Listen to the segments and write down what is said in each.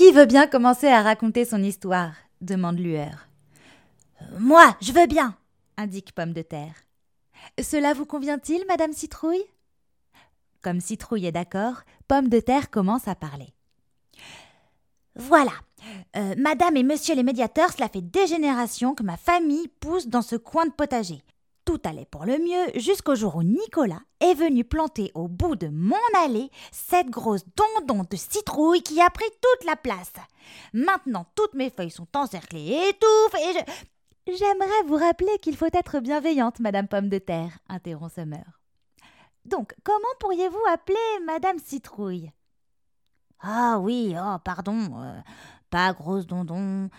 Qui veut bien commencer à raconter son histoire ? Demande Lueur. Moi, je veux bien, indique Pomme de terre. Cela vous convient-il, Madame Citrouille ? Comme Citrouille est d'accord, Pomme de terre commence à parler. Voilà, Madame et Monsieur les médiateurs, cela fait des générations que ma famille pousse dans ce coin de potager. Tout allait pour le mieux jusqu'au jour où Nicolas est venu planter au bout de mon allée cette grosse dondon de citrouille qui a pris toute la place. Maintenant, toutes mes feuilles sont encerclées et étouffent et je... J'aimerais vous rappeler qu'il faut être bienveillante, Madame Pomme de terre, interrompt Summer. Donc, comment pourriez-vous appeler Madame Citrouille ? Ah oui, pardon, pas grosse dondon.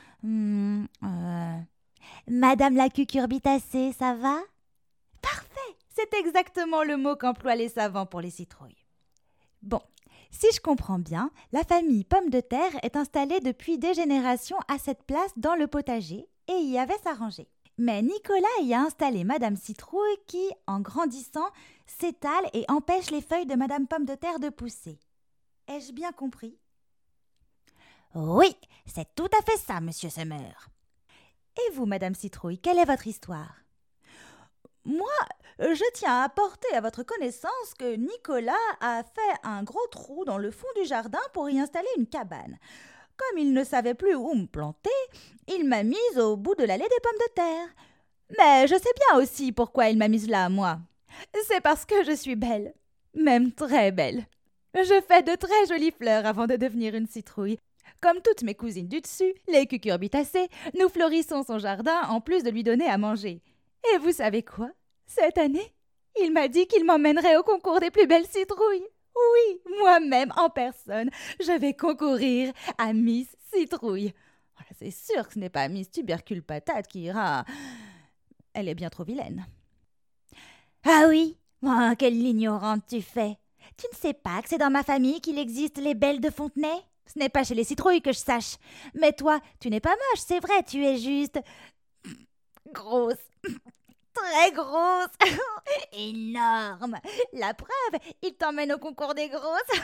Madame la cucurbitacée, ça va ? Parfait, c'est exactement le mot qu'emploient les savants pour les citrouilles. Bon, si je comprends bien, la famille Pomme de terre est installée depuis des générations à cette place dans le potager et y avait sa rangée. Mais Nicolas y a installé Madame Citrouille qui, en grandissant, s'étale et empêche les feuilles de Madame Pomme de terre de pousser. Ai-je bien compris ? Oui, c'est tout à fait ça, Monsieur Summer. Et vous, Madame Citrouille, quelle est votre histoire ? Moi, je tiens à porter à votre connaissance que Nicolas a fait un gros trou dans le fond du jardin pour y installer une cabane. Comme il ne savait plus où me planter, il m'a mise au bout de l'allée des pommes de terre. Mais je sais bien aussi pourquoi il m'a mise là, moi. C'est parce que je suis belle, même très belle. Je fais de très jolies fleurs avant de devenir une citrouille. Comme toutes mes cousines du dessus, les cucurbitacées, nous fleurissons son jardin en plus de lui donner à manger. Et vous savez quoi ? Cette année, il m'a dit qu'il m'emmènerait au concours des plus belles citrouilles. Oui, moi-même, en personne, je vais concourir à Miss Citrouille. C'est sûr que ce n'est pas Miss Tubercule Patate qui ira. Elle est bien trop vilaine. Ah oui ? Oh, quelle ignorante tu fais ! Tu ne sais pas que c'est dans ma famille qu'il existe les belles de Fontenay ? Ce n'est pas chez les citrouilles que je sache. Mais toi, tu n'es pas moche, c'est vrai, tu es juste... grosse. Très grosse. Énorme. La preuve, il t'emmène au concours des grosses.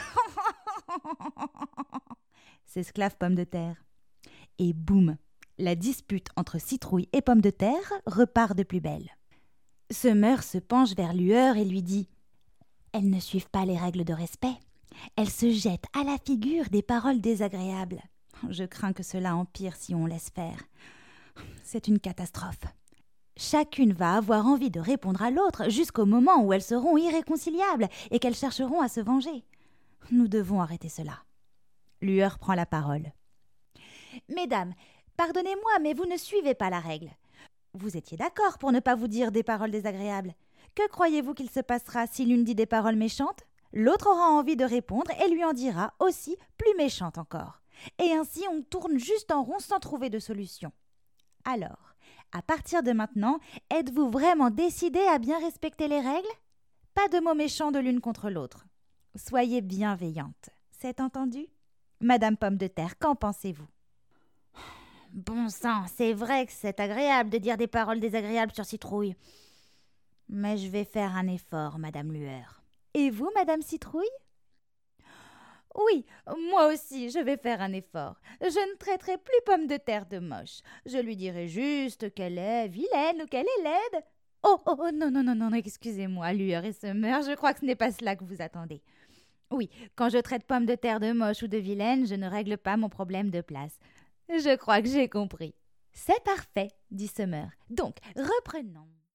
S'esclave Pomme de terre. Et boum, la dispute entre Citrouille et Pomme de terre repart de plus belle. Summer se penche vers Lueur et lui dit « Elles ne suivent pas les règles de respect. Elles se jettent à la figure des paroles désagréables. Je crains que cela empire si on laisse faire. C'est une catastrophe. Chacune va avoir envie de répondre à l'autre jusqu'au moment où elles seront irréconciliables et qu'elles chercheront à se venger. Nous devons arrêter cela. » Lueur prend la parole. « Mesdames, pardonnez-moi, mais vous ne suivez pas la règle. Vous étiez d'accord pour ne pas vous dire des paroles désagréables. Que croyez-vous qu'il se passera si l'une dit des paroles méchantes ? L'autre aura envie de répondre et lui en dira aussi plus méchantes encore. Et ainsi on tourne juste en rond sans trouver de solution. Alors, à partir de maintenant, êtes-vous vraiment décidés à bien respecter les règles ? Pas de mots méchants de l'une contre l'autre. Soyez bienveillantes. C'est entendu ? Madame Pomme de terre, qu'en pensez-vous ? Bon sang, c'est vrai que c'est agréable de dire des paroles désagréables sur Citrouille. Mais je vais faire un effort, Madame Lueur. Et vous, Madame Citrouille ? Oui, moi aussi, je vais faire un effort. Je ne traiterai plus Pomme de terre de moche. Je lui dirai juste qu'elle est vilaine ou qu'elle est laide. Oh, non, excusez-moi, Lueur et Summer, je crois que ce n'est pas cela que vous attendez. Oui, quand je traite Pomme de terre de moche ou de vilaine, je ne règle pas mon problème de place. Je crois que j'ai compris. C'est parfait, dit Summer. Donc, reprenons.